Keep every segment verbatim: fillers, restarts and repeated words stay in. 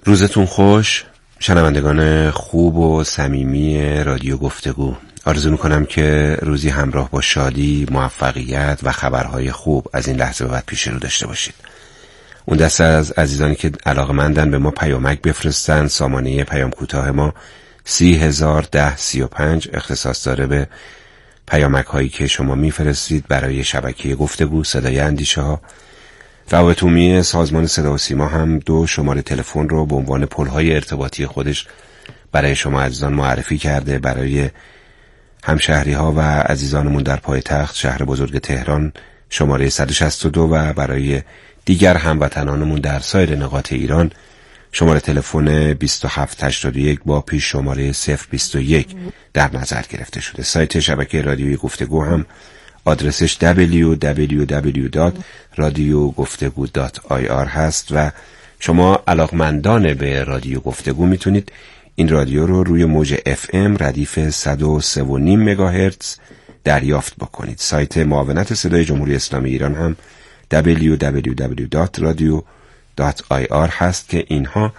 روزتون خوش شنوندگان خوب و صمیمی رادیو گفتگو. آرزو میکنم که روزی همراه با شادی، موفقیت و خبرهای خوب از این لحظه به بعد پیش رو داشته باشید. اون دسته از عزیزانی که علاقه‌مندن به ما پیامک بفرستن، سامانه پیام کوتاه ما سی هزار ده سی و پنج اختصاص داره به پیامک هایی که شما میفرستید برای شبکه گفتگو صدای اندیشه ها. روابط عمومی سازمان صدا و سیما هم دو شماره تلفن رو به عنوان پل‌های ارتباطی خودش برای شما عزیزان معرفی کرده. برای همشهری ها و عزیزانمون در پایتخت شهر بزرگ تهران شماره صد و شصت و دو و برای دیگر هموطنانمون در سایر نقاط ایران شماره تلفن بیست و هفت هشتاد و یک با پیش شماره صفر بیست و یک در نظر گرفته شده. سایت شبکه رادیوی گفتگو هم آدرسش دبلیو دبلیو دبلیو دات رادیو گفتگو دات آی آر هست و شما علاقمندان به رادیو گفتگو میتونید این رادیو رو روی موج اف ام ردیف صد و سه و نیم مگاهرتز دریافت بکنید. سایت معاونت صدای جمهوری اسلامی ایران هم دبلیو دبلیو دبلیو دات رادیو دات آی آر هست که اینها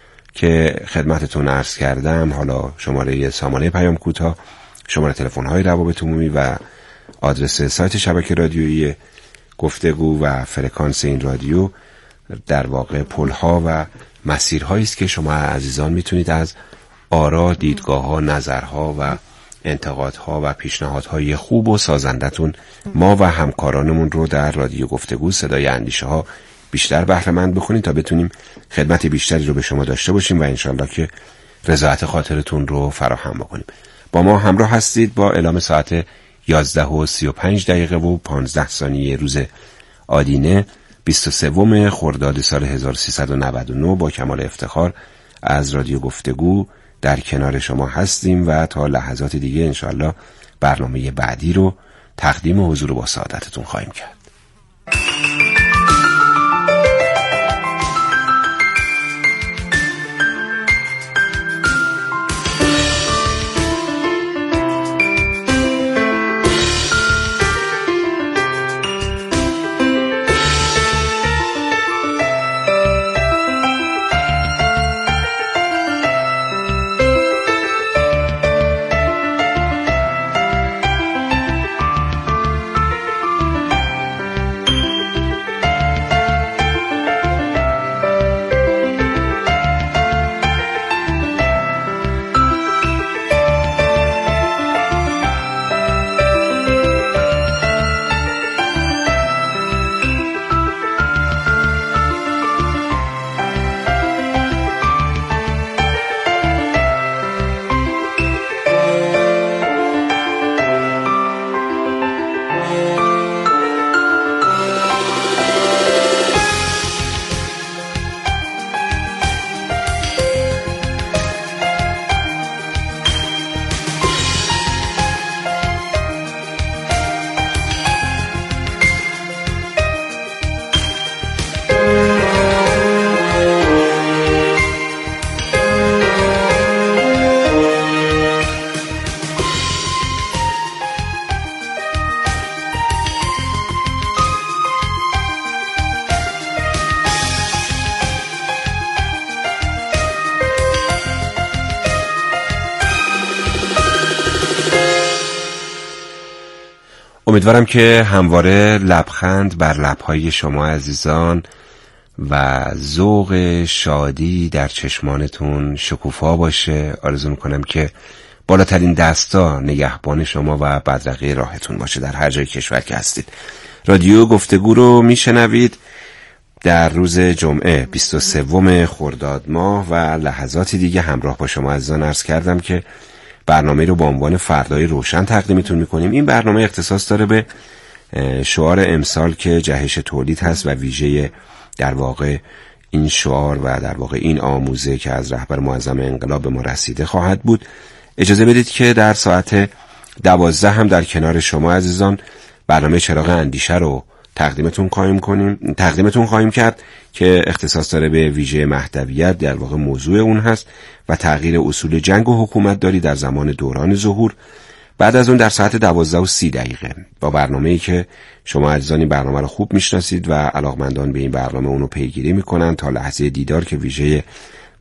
که خدمتتون عرض کردم، حالا شماره سامانه پیام کوتاه، شماره تلفن‌های روابط عمومی و آدرس سایت شبکه رادیویی گفتگو و فرکانس این رادیو در واقع پل‌ها و مسیرهایی است که شما عزیزان میتونید از آرا، دیدگاه‌ها، نظرها و انتقادها و پیشنهادهای خوب و سازندتون ما و همکارانمون رو در رادیو گفتگو صدای اندیشه ها بیشتر بهره مند بکنید تا بتونیم خدمت بیشتری رو به شما داشته باشیم و انشالله که رضایت خاطرتون رو فراهم بکنیم. با ما همراه هستید با اعلام ساعت یازده و سی و پنج دقیقه و پانزده ثانیه روز آدینه بیست و سوم خرداد سال هزار و سیصد و نود و نه با کمال افتخار از رادیو گفتگو در کنار شما هستیم و تا لحظات دیگه انشالله برنامه بعدی رو تقدیم حضور با سعادتتون خواهیم کرد. امیدوارم که همواره لبخند بر لبهای شما عزیزان و ذوق شادی در چشمانتون شکوفا باشه. آرزو میکنم که بالاترین دستا نگهبان شما و بدرقه راهتون باشه در هر جای کشور که هستید. رادیو گفتگو رو میشنوید در روز جمعه بیست و سوم خرداد ماه و لحظاتی دیگه همراه با شما عزیزان عرض کردم که برنامه رو با عنوان فردای روشن تقدیمتون میکنیم. این برنامه اختصاص داره به شعار امسال که جهش تولید هست و ویژه در واقع این شعار و در واقع این آموزه که از رهبر معظم انقلاب به ما رسیده خواهد بود. اجازه بدید که در ساعت دوازده هم در کنار شما عزیزان برنامه چراغ اندیشه رو تقدیمتون خواهیم کنیم تقدیمتون خواهیم کرد که اختصاص داره به ویژه مهدویت، در واقع موضوع اون هست و تغییر اصول جنگ و حکومت داری در زمان دوران ظهور. بعد از اون در ساعت دوازده و سی دقیقه با برنامه‌ای که شما عزیزان این برنامه رو خوب میشناسید و علاقمندان به این برنامه اونو پیگیری میکنن تا لحظه دیدار که ویژه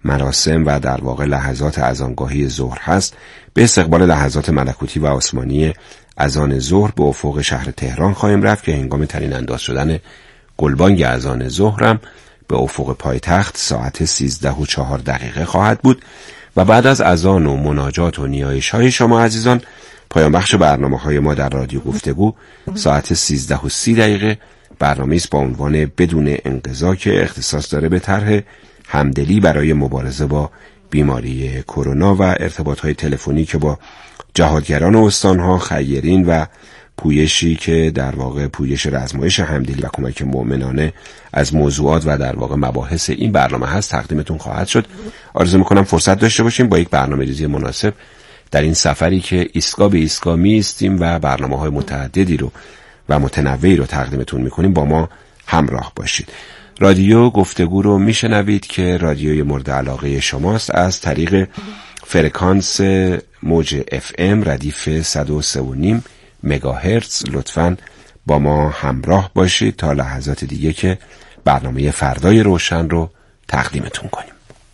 مراسم و در واقع لحظات اذانگاهی ظهر هست، به استقبال لحظات ملکوتی و آسمانی اذان ظهر به افق شهر تهران خواهیم رفت که هنگام ترین انداز شدن گلبانگ اذان ظهرم به افق پایتخت ساعت سیزده و چهار دقیقه خواهد بود و بعد از اذان و مناجات و نیایش های شما عزیزان، پایان بخش برنامه های ما در رادیو گفتگو ساعت سیزده و سی دقیقه برنامه است با عنوان بدون انقضا که اختصاص داره به طرح همدلی برای مبارزه با بیماری کرونا و ارتباط‌های تلفنی که با جهادگران استان‌ها، خیرین و پویشی که در واقع پویش رزمایش همدلی و کمک مؤمنانه از موضوعات و در واقع مباحث این برنامه هست تقدیمتون خواهد شد. آرزو می‌کنم فرصت داشته باشیم با یک برنامه‌ریزی مناسب در این سفری که ایستگاه به ایستگاه می‌ایستیم و برنامه‌های متعددی رو و متنوعی رو تقدیمتون می‌کنیم با ما همراه باشید. رادیو گفتگو رو میشنوید که رادیوی مورد علاقه شماست از طریق فرکانس موج اف ام ردیف صد و سه و نیم مگاهرتز. لطفاً با ما همراه باشید تا لحظات دیگه که برنامه فردای روشن رو تقدیمتون کنیم.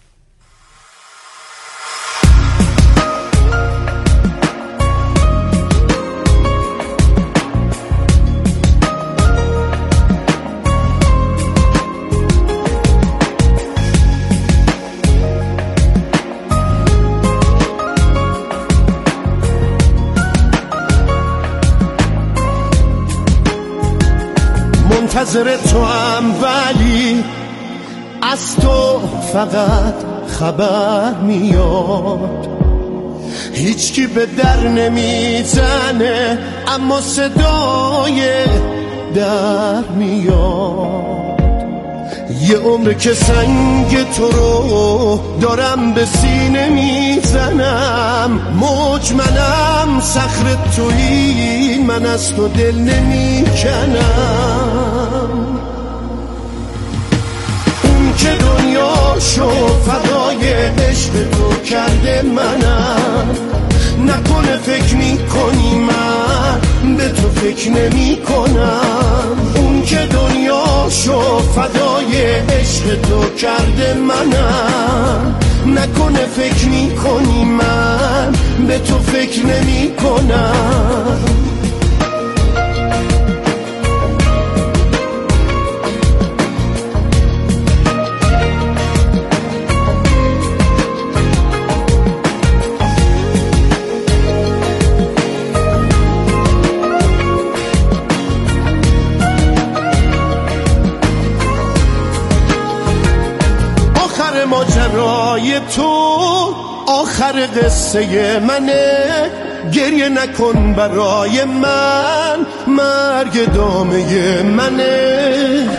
منتظر تو هم ولی از تو فقط خبر میاد، هیچکی به در نمیزنه اما صدای در میاد. یه عمر که سنگ تو رو دارم به سینه میزنم، موج منم صخره تویی، من از تو دل نمیکنم. اون که دنیاشو فدای عشق تو کرده منم، نکنه فکر میکنی من به تو فکر نمی کنم. اون که دنیاشو فدای عشق تو کرده منم، نکنه فکر میکنی من به تو فکر نمی کنم. ماجرای تو آخر قصه منه، گریه نکن برای من، مرگ دامه منه.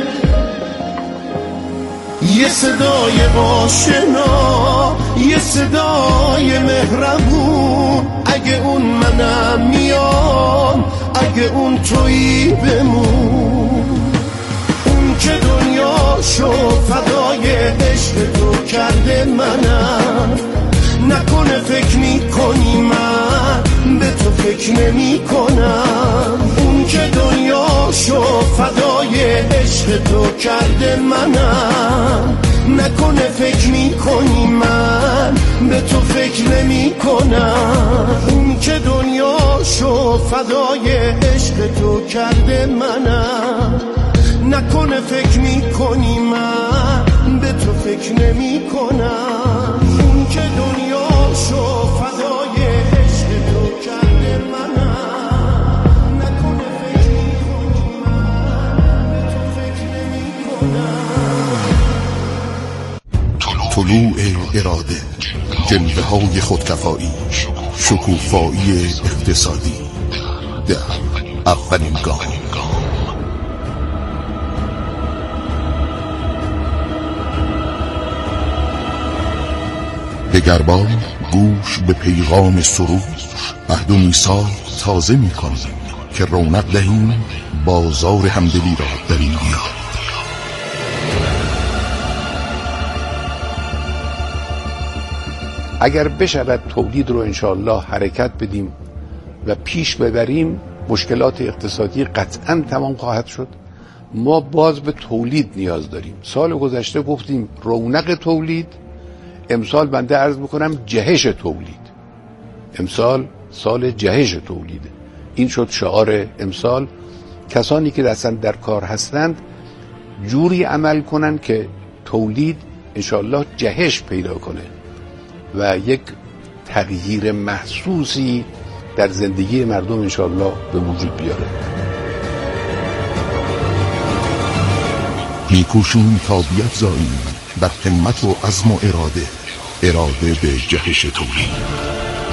یه صدای آشنا، یه صدای مهربون، اگه اون منم میام، اگه اون تویی بمون. اون که دنیاشو فدای عشق تو کرده منم، نکنه فکر میکنی من به تو فکر نمی کنم. اون که دنیاشو فدای عشق تو کرده منم، نکنه فکر میکنی من به تو فکر نمی کنم. اون که دنیاشو فدای عشق تو کرده منم، نکنه فکر میکنی من به تو فکر نمی کنم. اون که دنیاشو فدای عشق تو کرده منم، نکنه فکر میکنی من به تو فکر نمی کنم. طلوع اراده، جنبه های خودکفایی، شکوفایی اقتصادی در اولین گام. دگربار گوش به پیغام سرود، عهد و میثاق تازه می کنیم که رونق دهیم بازار همدلی را در این دیار. اگر بشود تولید رو انشاءالله حرکت بدیم و پیش ببریم، مشکلات اقتصادی قطعاً تمام خواهد شد. ما باز به تولید نیاز داریم. سال گذشته گفتیم رونق تولید امسال بنده عرض میکنم جهش تولید. امسال سال جهش تولیده. این شد شعار امسال. کسانی که اصلا در کار هستند جوری عمل کنن که تولید انشالله جهش پیدا کنه و یک تغییر محسوسی در زندگی مردم انشالله به وجود بیاره. میکوشیم تا بیفزاییم بر همت و عزم و اراده اراده به جهش تولید.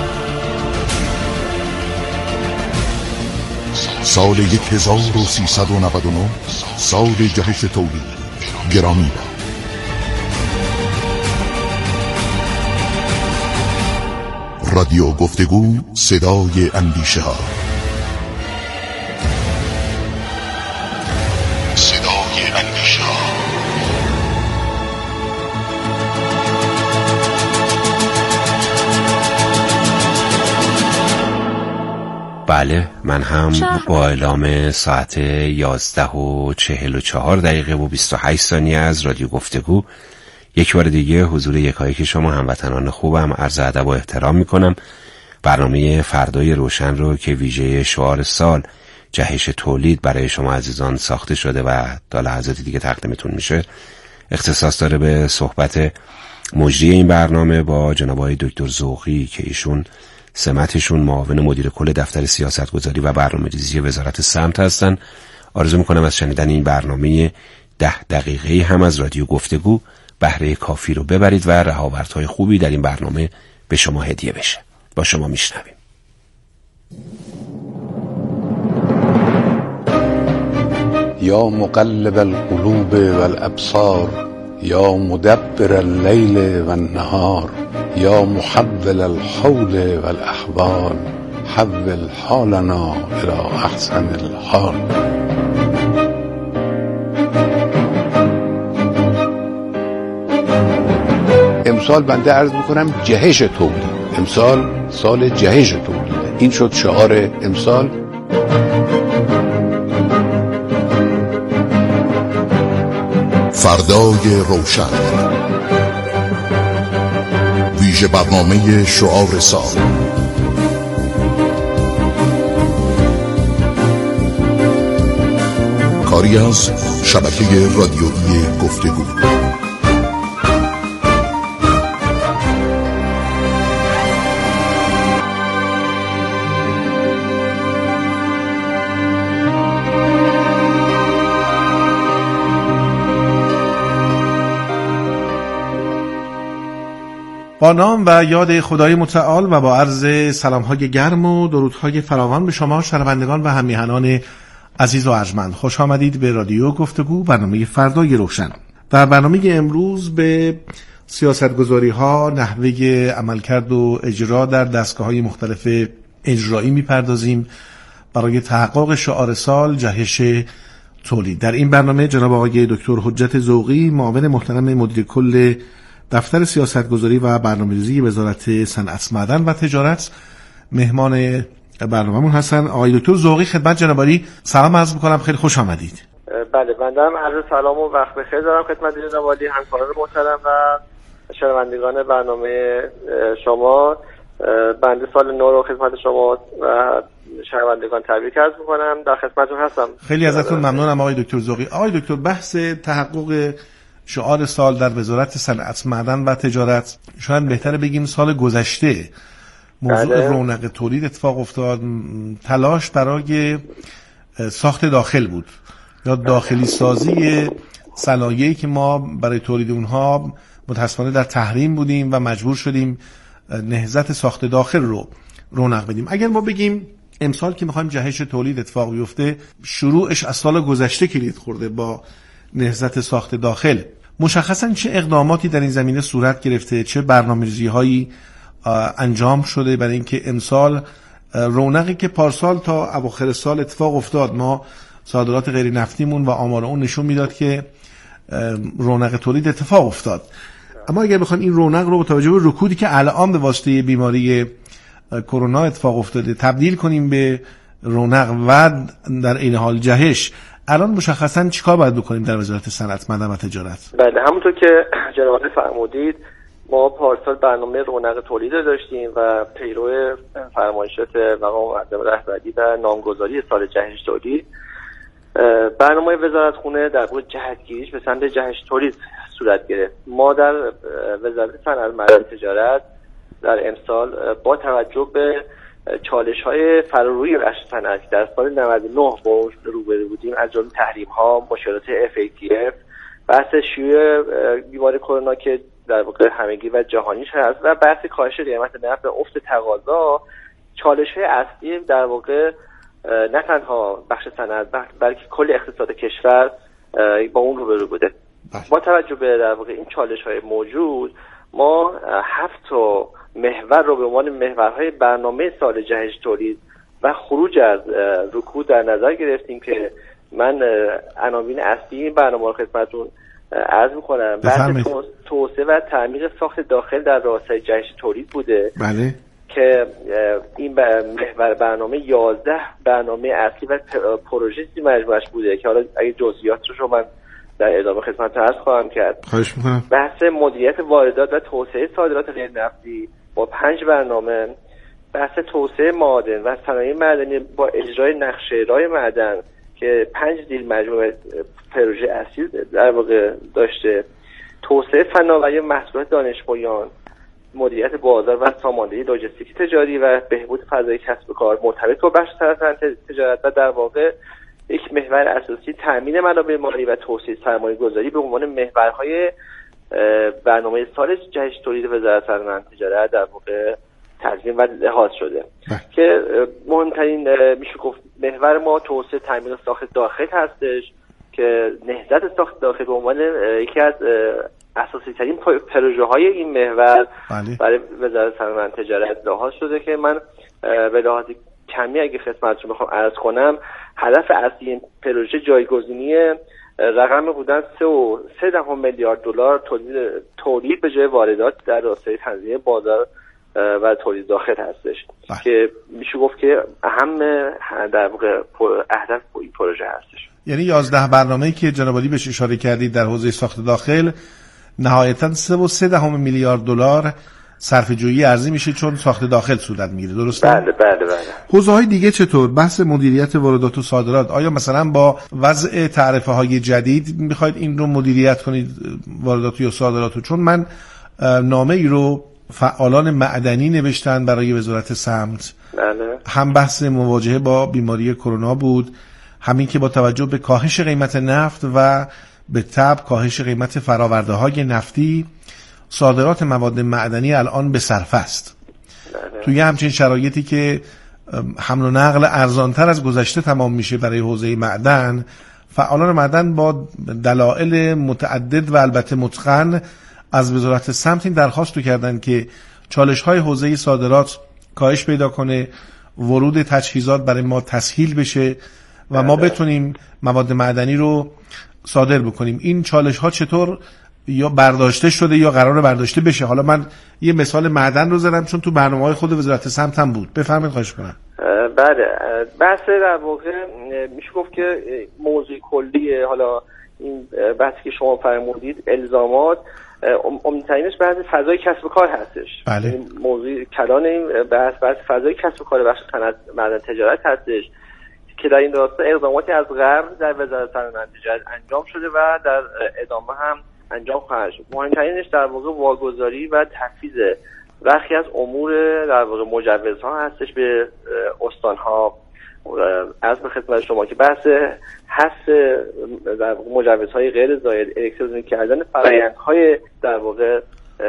سال یک هزار و سیصد و نود و نه سال جهش تولید. گرامی باد. رادیو گفتگو، صدای اندیشه ها. صدای اندیشه ها. بله، من هم با اعلام ساعت یازده و چهل و چهار دقیقه و بیست و هشت ثانیه از رادیو گفتگو یک بار دیگه حضور یکایک شما هموطنان خوبم عرض ادب و احترام میکنم. برنامه فردای روشن رو که ویژه شعار سال جهش تولید برای شما عزیزان ساخته شده و تا لحظات دیگه تقدیمتون میشه، اختصاص داره به صحبت مجری این برنامه با جناب آقای دکتر ذوقی که ایشون سمتشون معاون مدیر کل دفتر سیاستگذاری و برنامه‌ریزی وزارت سمت هستن. آرزو میکنم از شنیدن این برنامه ده دقیقه‌ای هم از رادیو گفتگو بهره کافی رو ببرید و رهاوردهای خوبی در این برنامه به شما هدیه بشه. با شما میشنویم. یا مقلب القلوب والابصار یا مدبر اللیل والنهار یا محول الحول والاحوال حول حالنا الى احسن الحال. امسال بنده عرض میکنم جهش تولید. امسال سال جهش تولیده. این شد شعار امسال. فردای روشن، ویژه برنامه شعار سال. کاری از شبکه رادیویی گفتگو. با نام و یاد خدای متعال و با عرض سلام‌های گرم و درودهای فراوان به شما شنوندگان و هم‌میهنان عزیز و ارجمند، خوش آمدید به رادیو گفتگو، برنامه فردای روشن. در برنامه امروز به سیاستگذاری‌ها، نحوه عملکرد و اجرا در دستگاه‌های مختلف اجرایی می‌پردازیم برای تحقق شعار سال جهش تولید. در این برنامه جناب آقای دکتر حجت ذوقی، معاون محترم مدیر کل دفتر سیاستگذاری و برنامه‌ریزی وزارت صنعت، معدن و تجارت مهمان برنامه‌مون هستن. آقای دکتر ذوقی، خدمت جناب عالی سلام عرض می‌کنم، خیلی خوش آمدید. بله، بنده هم عرض سلام و وقت بخیر دارم خدمت جناب عالی، همکاران محترم و شنوندگان برنامه شما. بنده سال نو رو خدمت شما و شنوندگان تبریک عرض می‌کنم، در خدمتتون هستم. خیلی ازتون ممنونم آقای دکتر ذوقی. آقای دکتر، بحث تحقق شعار سال در وزارت صنعت، معدن و تجارت، شاید بهتره بگیم سال گذشته موضوع بله. رونق تولید اتفاق افتاد. تلاش برای ساخت داخل بود یا داخلی سازی صنایعی که ما برای تولید اونها متأسفانه در تحریم بودیم و مجبور شدیم نهضت ساخت داخل رو رونق بدیم. اگر ما بگیم امسال که میخوایم جهش تولید اتفاق بیفته، شروعش از سال گذشته کلید خورده با نهضت ساخت داخل. مشخصاً چه اقداماتی در این زمینه صورت گرفته، چه برنامه‌ریزی‌هایی انجام شده برای اینکه امسال رونقی که پارسال تا اواخر سال اتفاق افتاد، ما صادرات غیر نفتیمون و آمار اون نشون میداد که رونق تولید اتفاق افتاد. اما اگر بخوایم این رونق رو با توجه به رکودی که الان به واسطه بیماری کرونا اتفاق افتاده تبدیل کنیم به رونق و در این حال جهش، الان مشخصاً چیکار باید بکنیم در وزارت صنعت، معدن و تجارت؟ بله، همونطور که جناب فرمودید ما پارسال برنامه رونق تولید رو داشتیم و پیرو فرمایشات مقام معظم رهبری و نامگذاری سال جهش تولید، برنامه وزارتخونه در واقع جهتگیریش به سمت جهش تولید صورت گرفت. ما در وزارت صنعت معدن تجارت در امسال با توجه به چالش‌های فراروی بخش صنعتی در سال نود و نه با روبرو بودیم، از جمله تحریم‌ها، مشکلات اف ای تی اف، بحث شیوع بیماری کرونا که در واقع همگی و جهانیش هست و بحث کاهش قیمت نفت و افت تقاضا، چالش‌های اصلی در واقع نه تنها بخش صنعت بلکه کل اقتصاد کشور با اون روبرو بوده. با توجه به در واقع این چالش‌های موجود، ما هفت تا محور رو به عنوان محورهای برنامه سال جهش تولید و خروج از رکود در نظر گرفتیم که من عناوین اصلی این برنامه رو خدمتتون عرض می‌کنم. بحث توسعه و تعمیق ساخت داخل در راستای جهش تولید بوده. بله. که این محور برنامه یازده برنامه اصلی و پروژه مجموعش بوده که حالا اگه جزئیاتش رو من در ادامه خدمتتون عرض خواهم کرد. خواهش می‌کنم. بحث مدیریت واردات و توسعه صادرات غیر نفتی با پنج برنامه، بحث توسعه معادن و صنایع معدنی با اجرای نقشه رای معدن که پنج زیر مجموعه پروژه اصلی در واقع داشته، توسعه فناوری محصولات دانش بنیان، مدیریت بازار و ساماندهی لوجستیک تجاری و بهبود فضای کسب و کار مرتبط با بخش صنعت تجارت و در واقع یک محور اساسی تامین منابع مالی و توسعه سرمایه‌گذاری به عنوان محورهای برنامه سال جهش تولید وزارت صنعت تجارت در واقع تضمین و لحاظ شده بله. که مهمترین میشه گفت محور ما توسعه تامین ساخت داخل هستش که نهضت ساخت داخل به عنوان یکی از اساسی ترین پروژه های این محور بله. برای وزارت صنعت تجارت لحاظ شده که من به لحاظ کمی اگه خدمتتون بخوام عرض کنم، هدف اصلی این پروژه جایگزینی رقم بودن سه و سه دهم میلیارد دلار تولید تولید به جای واردات در راستای تنظیم بازار و تولید داخل هستش بله. که میشه گفت که اهم در واقع اهداف این پروژه هستش. یعنی یازده برنامه‌ای که جناب عالی بهش اشاره کردید در حوزه ساخت داخل نهایتاً سه و سه دهم میلیارد دلار صرفه جویی ارزی میشه چون ساخت داخل صورت میگیره، درسته؟ بله بله بله. حوزه‌های دیگه چطور؟ بحث مدیریت واردات و صادرات، آیا مثلا با وضع تعرفه‌های جدید میخواید این رو مدیریت کنید واردات یا صادرات رو؟ چون من نامه ای رو فعالان معدنی نوشتن برای وزارت سمت بله. هم بحث مواجهه با بیماری کرونا بود، همین که با توجه به کاهش قیمت نفت و به تبع کاهش قیمت فرآورده‌های نفتی صادرات مواد معدنی الان به صرفه است. بله. توی همچین شرایطی که حمل و نقل ارزانتر از گذشته تمام میشه برای حوزه معدن، فعالان معدن با دلایل متعدد و البته متقن از وزارت سمت این درخواست رو کردن که چالش‌های حوزه صادرات کاهش پیدا کنه، ورود تجهیزات برای ما تسهیل بشه و بله. ما بتونیم مواد معدنی رو صادر بکنیم. این چالش‌ها چطور یا برداشته شده یا قراره برداشته بشه؟ حالا من یه مثال معدن رو زدم چون تو برنامه‌های خود وزارت سمت هم بود. بفرمایید خواهش کنم. بله، بحث در واقع میشه گفت که موضوع کلی حالا این بحثی که شما فرمودید الزامات عمدترینش بحث فضای کسب و کار هستش. بله. موضوع کلان این بحث بحث فضای کسب و کار بخش صنعت معدن تجارت هستش که در این راستا اقداماتی از قبل در وزارت صنعت تجارت انجام شده و در ادامه هم انجام خواهد شد. مهمترینش در واقع واگذاری و تفویض برخی از امور در واقع مجوزها هستش به استانها. از به خدمت شما که بحث حذف در واقع مجوزهای غیر زاید، الکترونیک کردن فرآیندهای در واقع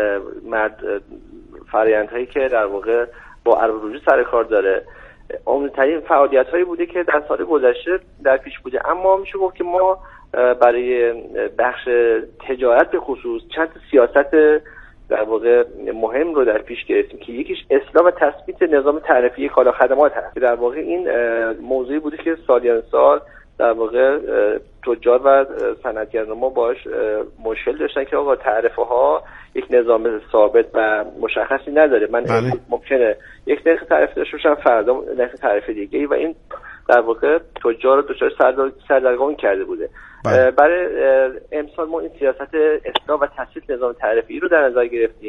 مرد فرآیندهایی که در واقع با ارباب رجوع سر کار داره، عمدترین فعالیت‌هایی بوده که در سال گذشته در پیش بوده. اما میشه گفت که ما برای بخش تجارت به خصوص چند سیاست در واقع مهم رو در پیش گرفتیم که یکیش اصلاح و تثبیت نظام تعرفی کالا خدمات هست که در واقع این موضوعی بوده که سالیان سال در واقع تجار و صنعتگران ما باش مشکل داشتن که آقا تعرفه ها یک نظام ثابت و مشخصی نداره. من بله. ممکنه یک نرخ تعرفه داشته باشم فردا نرخ تعرفه دیگه و این در واقع تجار رو دچار سردرگمی کرده بوده. بله. برای امسال ما این سیاست اصلاح و تثبیت نظام تعرفی رو در نظر گرفتیم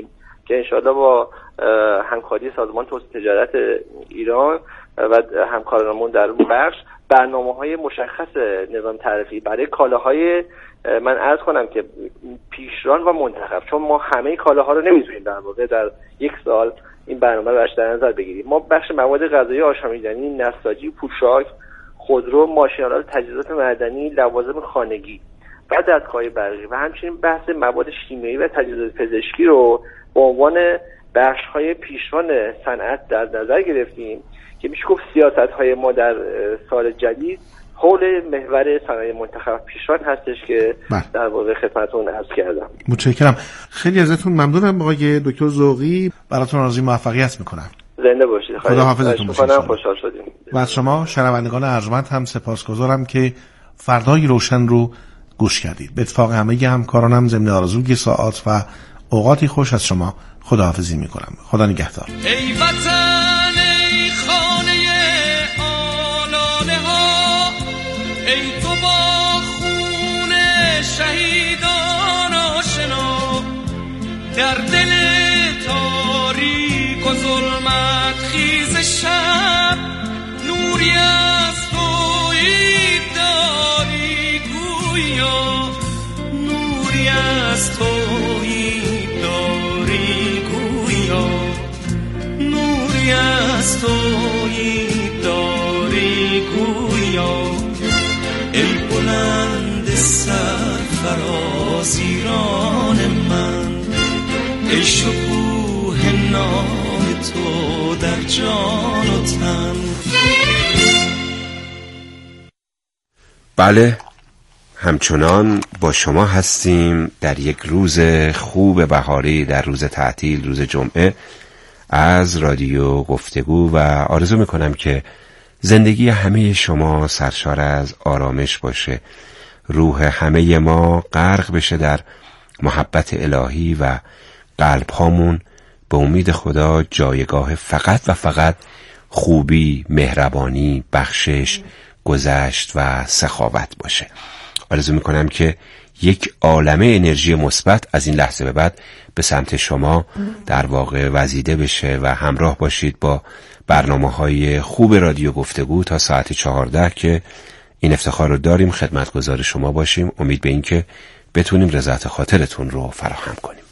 که انشاءالله با همکاری سازمان توسعه تجارت ایران و همکارانمون در اون بخش برنامه‌های مشخص نظام تعرفی برای کالاهای، من عرض کنم که پیشران و منتخب، چون ما همه کالاها رو نمیتونیم در واقع در یک سال این برنامه رو در نظر بگیریم. ما بخش مواد غذایی، آشامیدنی، نساجی، پوشاک، خودرو، ماشین‌آلات، تجهیزات معدنی، لوازم خانگی و دستگاه برقی و همچنین بحث مواد شیمیایی و تجهیزات پزشکی رو به عنوان بخش‌های پیشران صنعت در نظر گرفتیم که میشه گفت سیاست‌های ما در سال جدید حول محور صنایع منتخب پیشران هستش که بله. در واقع خدمتتون عرض کردم. متشکرم. خیلی ازتون ممنونم آقای دکتر ذوقی. براتون آرزوی موفقیت میکنم. زنده باشید. خدا حافظتون باشید. خوشحال شدیم. و از شما شنوندگان ارجمند هم سپاسگزارم که فردای روشن رو گوش کردید. به اتفاق همه همکارانم ضمن آرزوی ساعات و اوقاتی خوش از شما خداحافظی میکنم. خدا نگهدار. ای وطن، ای خانه آلاله ها، ای تو با خون شهیدان آشنا، در دل تاریک و ظلمت خیز شب نوری از تویی داری گویا، نوری از تویی داری گویا، نوری از تویی داری گویا. ای بلند سرفراز ایران من، ای شکوه نام تو در جان و تن. بله، همچنان با شما هستیم در یک روز خوب بهاری، در روز تعطیل، روز جمعه، از رادیو گفتگو، و آرزو میکنم که زندگی همه شما سرشار از آرامش باشه، روح همه ما غرق بشه در محبت الهی و قلب هامون به امید خدا جایگاه فقط و فقط خوبی، مهربانی، بخشش، گذشت و سخاوت باشه. آرزو میکنم که یک عالمه انرژی مثبت از این لحظه به بعد به سمت شما در واقع وزیده بشه و همراه باشید با برنامه‌های خوب رادیو گفتگو تا ساعت چهارده که این افتخار رو داریم خدمتگزار شما باشیم. امید به این که بتونیم رضایت خاطرتون رو فراهم کنیم.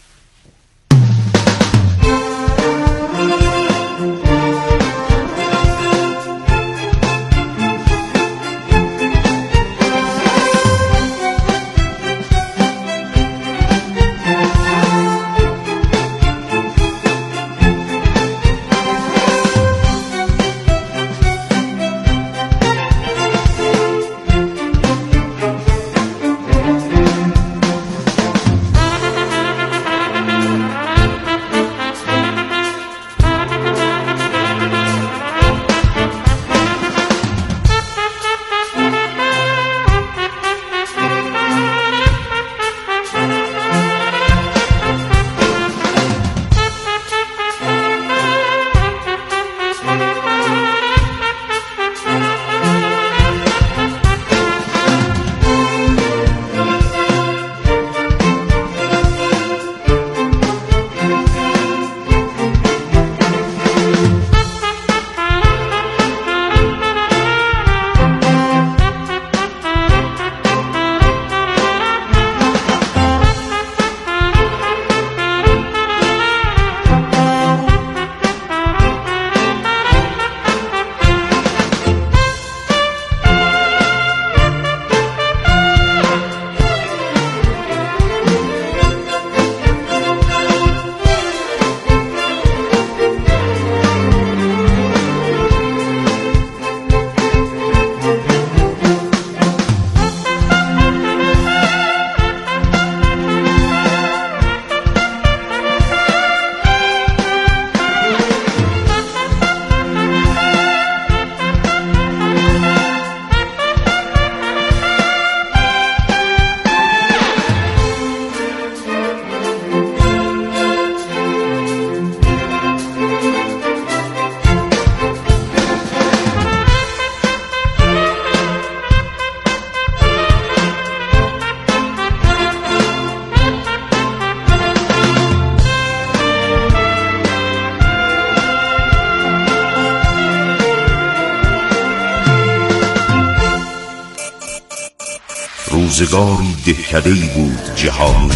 روزگاری دهکده‌ای بود جهانی،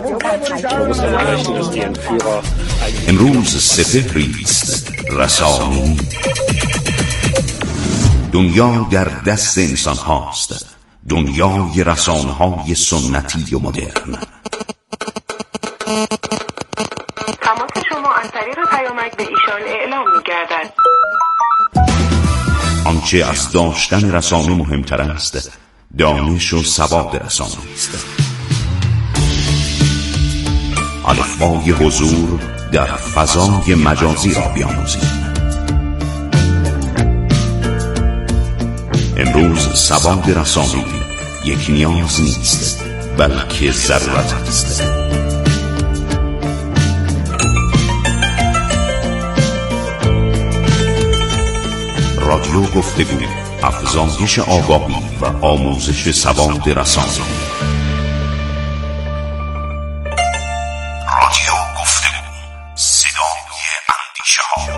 امروز سپهری است رسانه‌ای. دنیا در دست انسان هاست، دنیای رسانه های سنتی و مدرن. تماس شما از طریق پیامک به ایشان اعلام می‌گردد. آنچه از داشتن رسانه مهمتر است، دانش و سواد رسانه است. الفبای حضور در فضای مجازی را بیاموزید. امروز سواد رسانه‌ای یک نیاز نیست، بلکه ضرورت است. رادیو گفتگو، افزایش آگاهی و آموزش سواد رسانه‌ای. رادیو گفتگو، صدای اندیشه ها.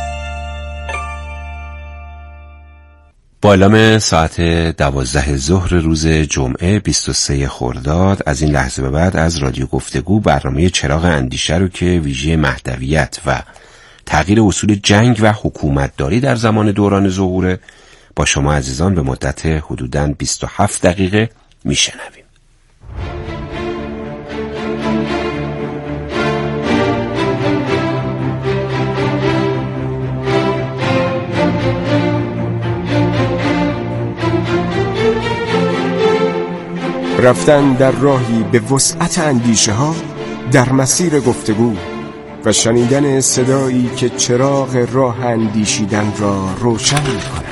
با اعلام ساعت دوازده ظهر روز جمعه بیست و سوم خرداد از این لحظه به بعد از رادیو گفتگو برنامه چراغ اندیشه رو که ویژه مهدویت و تغییر اصول جنگ و حکومتداری در زمان دوران ظهور با شما عزیزان به مدت حدوداً بیست و هفت دقیقه میشنویم. رفتن در راهی به وسعت اندیشه ها در مسیر گفتگو و شنیدن صدایی که چراغ راه اندیشیدن را روشن می‌کند.